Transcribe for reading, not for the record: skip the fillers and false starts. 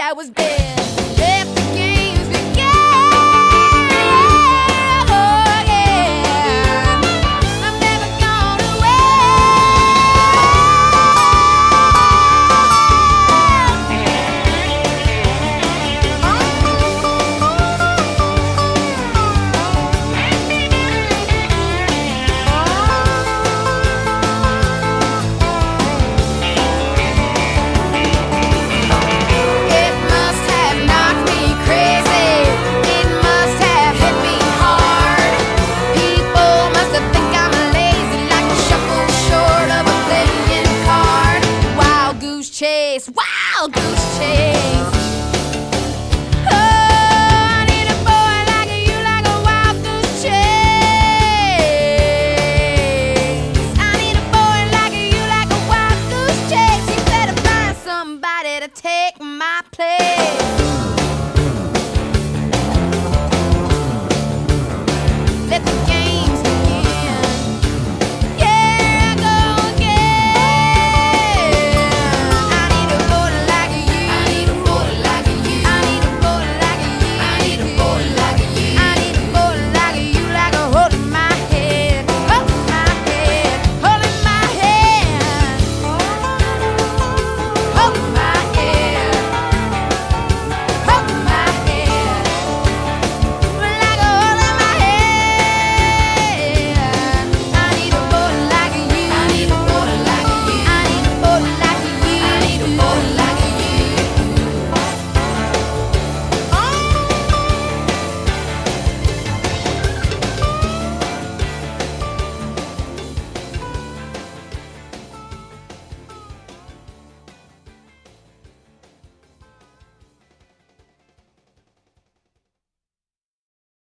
I was dead. Let the games begin. Oh yeah, I'm never gonna chase, wild goose chase. Oh, I need a boy like you, like a wild goose chase. I need a boy like you, like a wild goose chase. You better find somebody to take my place.